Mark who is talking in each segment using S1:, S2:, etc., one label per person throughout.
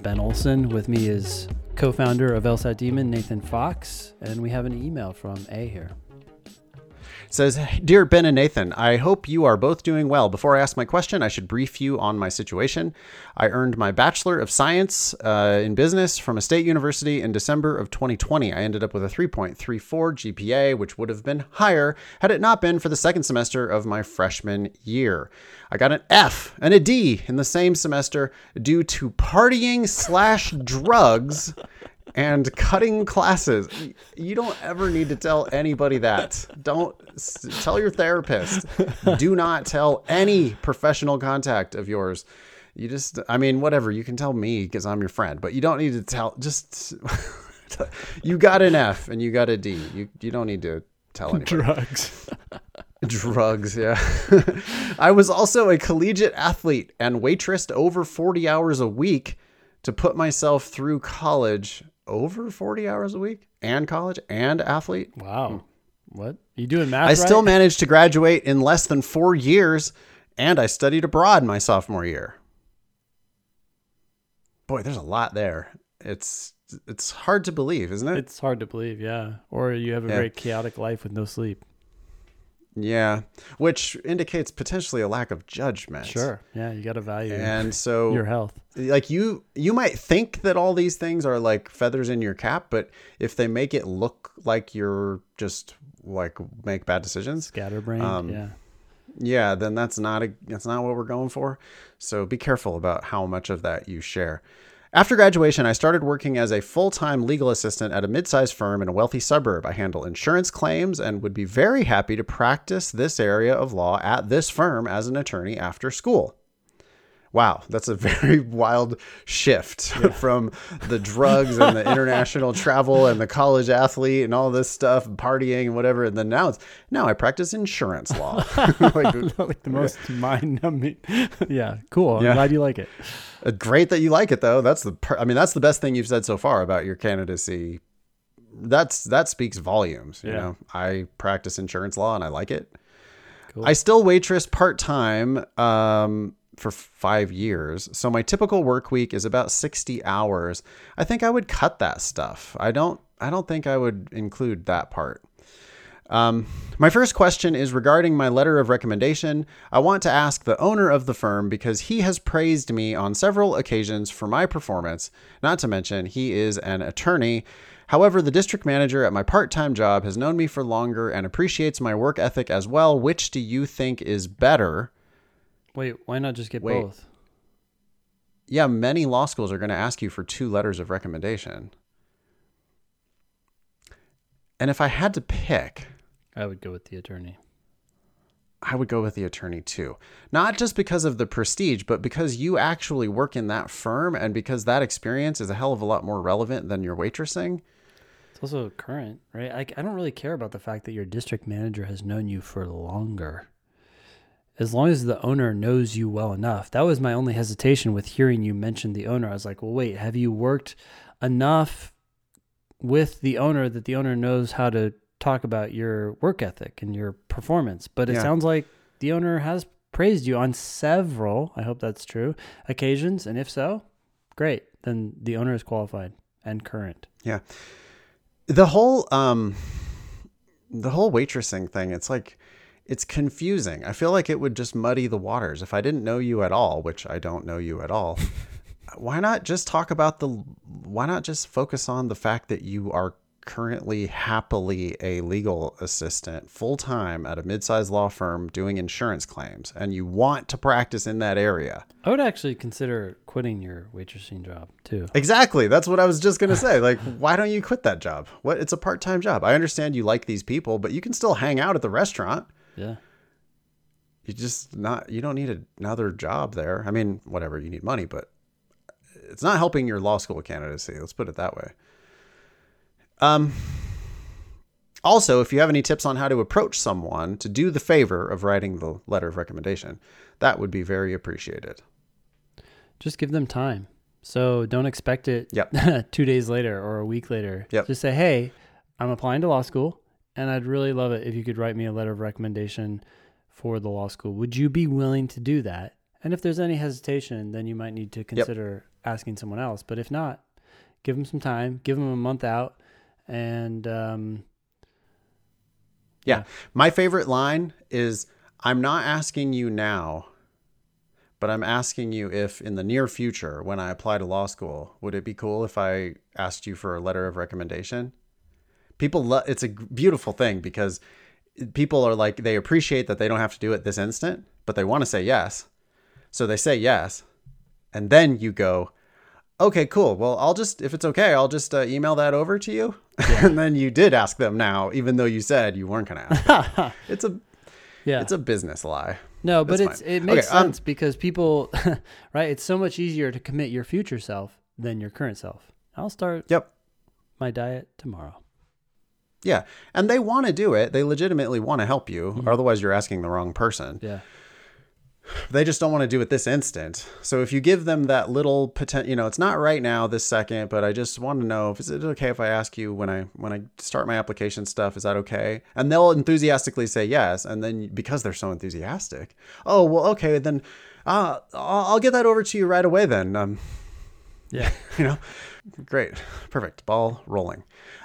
S1: Ben Olson. With me is co-founder of LSAT Demon, Nathan Fox, and we have an email from A here.
S2: It says, Dear Ben and Nathan, I hope you are both doing well. Before I ask my question, I should brief you on my situation. I earned my Bachelor of Science in Business from a state university in December of 2020. I ended up with a 3.34 GPA, which would have been higher had it not been for the second semester of my freshman year. I got an F and a D in the same semester due to partying/drugs and cutting classes. You don't ever need to tell anybody that. Don't tell your therapist. Do not tell any professional contact of yours. You just, whatever. You can tell me because I'm your friend, but you don't need to tell. Just, you got an F and you got a D. You don't need to tell anybody. Drugs, yeah. I was also a collegiate athlete and waitressed over 40 hours a week to put myself through college. Over 40 hours a week and college and athlete.
S1: Wow. What? You doing math
S2: I
S1: right?
S2: still managed to graduate in less than 4 years, and I studied abroad my sophomore year. Boy, there's a lot there. It's hard to believe, isn't it?
S1: It's hard to believe, yeah. Or you have a very chaotic life with no sleep.
S2: Yeah, which indicates potentially a lack of judgment.
S1: Sure. Yeah, you got to value
S2: and so
S1: your health.
S2: Like you might think that all these things are like feathers in your cap, but if they make it look like you're just like make bad decisions,
S1: scatterbrained,
S2: yeah, then that's not what we're going for. So be careful about how much of that you share. After graduation, I started working as a full-time legal assistant at a mid-sized firm in a wealthy suburb. I handle insurance claims and would be very happy to practice this area of law at this firm as an attorney after school. Wow, that's a very wild shift from the drugs and the international travel and the college athlete and all this stuff, partying and whatever. And then now I practice insurance law.
S1: like the most mind-numbing. Yeah, cool. I'm glad you like it.
S2: Great that you like it, though. That's the best thing you've said so far about your candidacy. That speaks volumes. You know, I practice insurance law and I like it. Cool. I still waitress part-time for 5 years. So my typical work week is about 60 hours. I think I would cut that stuff. I don't think I would include that part. My first question is regarding my letter of recommendation. I want to ask the owner of the firm because he has praised me on several occasions for my performance, not to mention he is an attorney. However, the district manager at my part-time job has known me for longer and appreciates my work ethic as well. Which do you think is better?
S1: Wait, why not just get both?
S2: Yeah, many law schools are going to ask you for 2 letters of recommendation. And if I had to pick,
S1: I would go with the attorney.
S2: I would go with the attorney too. Not just because of the prestige, but because you actually work in that firm and because that experience is a hell of a lot more relevant than your waitressing.
S1: It's also current, right? I don't really care about the fact that your district manager has known you for longer. As long as the owner knows you well enough. That was my only hesitation with hearing you mention the owner. I was like, well, wait, have you worked enough with the owner that the owner knows how to talk about your work ethic and your performance? But it sounds like the owner has praised you on several, I hope that's true, occasions. And if so, great. Then the owner is qualified and current.
S2: Yeah. The whole waitressing thing, it's confusing. I feel like it would just muddy the waters. If I didn't know you at all, which I don't know you at all, why not just focus on the fact that you are currently happily a legal assistant full-time at a mid-sized law firm doing insurance claims and you want to practice in that area?
S1: I would actually consider quitting your waitressing job too.
S2: Exactly. That's what I was just going to say. Like, why don't you quit that job? It's a part-time job. I understand you like these people, but you can still hang out at the restaurant.
S1: Yeah.
S2: You don't need another job there. I mean, whatever, you need money, but it's not helping your law school candidacy. Let's put it that way. Also, if you have any tips on how to approach someone to do the favor of writing the letter of recommendation, that would be very appreciated.
S1: Just give them time. So don't expect it 2 days later or a week later.
S2: Yep.
S1: Just say, hey, I'm applying to law school and I'd really love it if you could write me a letter of recommendation for the law school. Would you be willing to do that? And if there's any hesitation, then you might need to consider asking someone else. But if not, give them some time, give them a month out. And
S2: yeah, my favorite line is, I'm not asking you now, but I'm asking you if in the near future, when I apply to law school, would it be cool if I asked you for a letter of recommendation? It's a beautiful thing because people are like, they appreciate that they don't have to do it this instant, but they want to say yes. So they say yes. And then you go, okay, cool. Well, if it's okay, I'll just email that over to you. Yeah. And then you did ask them now, even though you said you weren't going to ask them. It's a business lie.
S1: No, but it makes sense because people, right? It's so much easier to commit your future self than your current self. I'll start my diet tomorrow.
S2: Yeah. And they want to do it. They legitimately want to help you. Mm-hmm. Otherwise, you're asking the wrong person.
S1: Yeah.
S2: They just don't want to do it this instant. So if you give them that little potential, it's not right now, this second, but I just want to know, is it okay if I ask you when I start my application stuff, is that okay? And they'll enthusiastically say yes. And then because they're so enthusiastic, oh, well, okay, then I'll get that over to you right away then.
S1: Yeah.
S2: Great. Perfect. Ball rolling.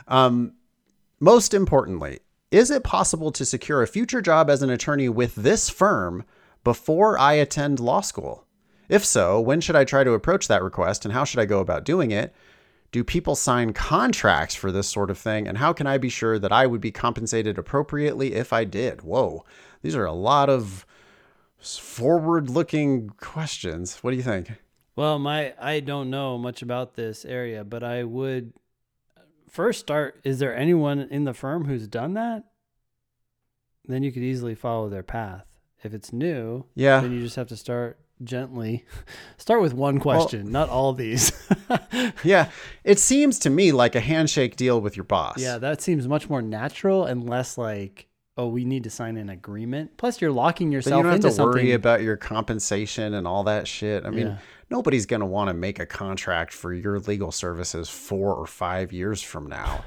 S2: Most importantly, is it possible to secure a future job as an attorney with this firm before I attend law school? If so, when should I try to approach that request and how should I go about doing it? Do people sign contracts for this sort of thing? And how can I be sure that I would be compensated appropriately if I did? Whoa, these are a lot of forward-looking questions. What do you think?
S1: Well, I don't know much about this area, but I would first start, is there anyone in the firm who's done that? Then you could easily follow their path. If it's new, then you just have to start gently. Start with one question, not all these.
S2: Yeah. It seems to me like a handshake deal with your boss.
S1: Yeah, that seems much more natural and less like, oh, we need to sign an agreement. Plus, you're locking yourself into something.
S2: You don't have to worry about your compensation and all that shit. I mean, nobody's going to want to make a contract for your legal services 4 or 5 years from now.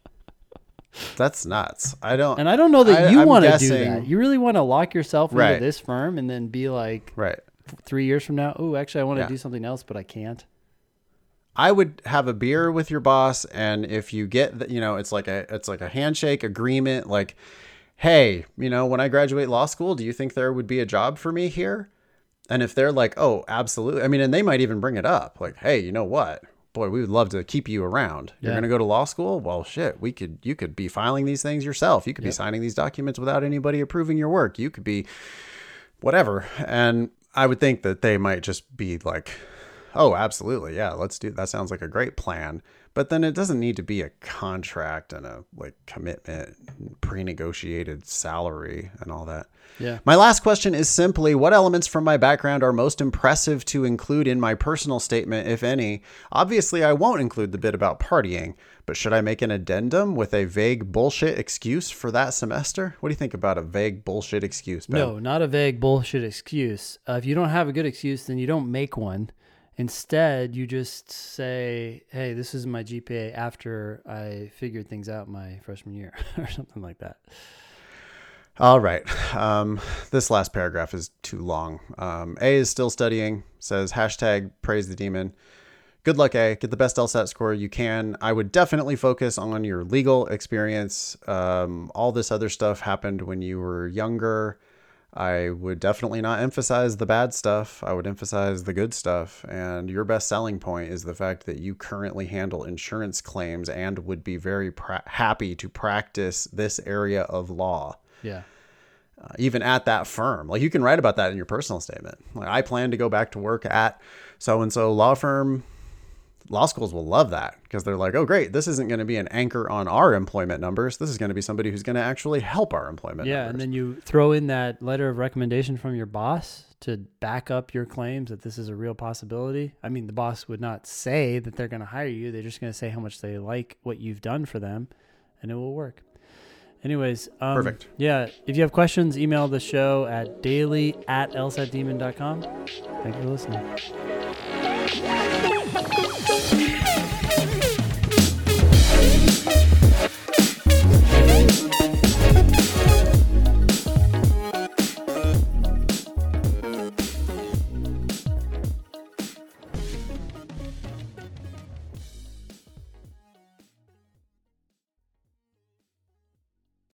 S2: That's nuts. I don't
S1: know that you want to do that. You really want to lock yourself into this firm and then be like, 3 years from now, oh, actually, I want to do something else, but I can't.
S2: I would have a beer with your boss, and if you get, it's like a handshake agreement. Like, hey, when I graduate law school, do you think there would be a job for me here? And if they're like, oh, absolutely. I mean, and they might even bring it up, like, hey, you know what? Boy, we would love to keep you around. You're going to go to law school? Well, shit, you could be filing these things yourself. You could be signing these documents without anybody approving your work. You could be whatever. And I would think that they might just be like, oh, absolutely. Yeah, let's do that. Sounds like a great plan. But then it doesn't need to be a contract and a commitment, pre-negotiated salary and all that.
S1: Yeah.
S2: My last question is simply, what elements from my background are most impressive to include in my personal statement, if any? Obviously, I won't include the bit about partying, but should I make an addendum with a vague bullshit excuse for that semester? What do you think about a vague bullshit excuse, Ben?
S1: No, not a vague bullshit excuse. If you don't have a good excuse, then you don't make one. Instead, you just say, hey, this is my GPA after I figured things out my freshman year or something like that.
S2: All right. This last paragraph is too long. A is still studying, says #praise the demon. Good luck, A. Get the best LSAT score you can. I would definitely focus on your legal experience. All this other stuff happened when you were younger. I would definitely not emphasize the bad stuff. I would emphasize the good stuff. And your best selling point is the fact that you currently handle insurance claims and would be very happy to practice this area of law.
S1: Yeah.
S2: Even at that firm. Like, you can write about that in your personal statement. Like, I plan to go back to work at so-and-so law firm. Law schools will love that because they're like, oh, great. This isn't going to be an anchor on our employment numbers. This is going to be somebody who's going to actually help our employment numbers.
S1: And then you throw in that letter of recommendation from your boss to back up your claims that this is a real possibility. I mean, the boss would not say that they're going to hire you. They're just going to say how much they like what you've done for them, and it will work. Anyways,
S2: perfect.
S1: Yeah, if you have questions, email the show at daily@lsatdemon.com. Thank you for listening.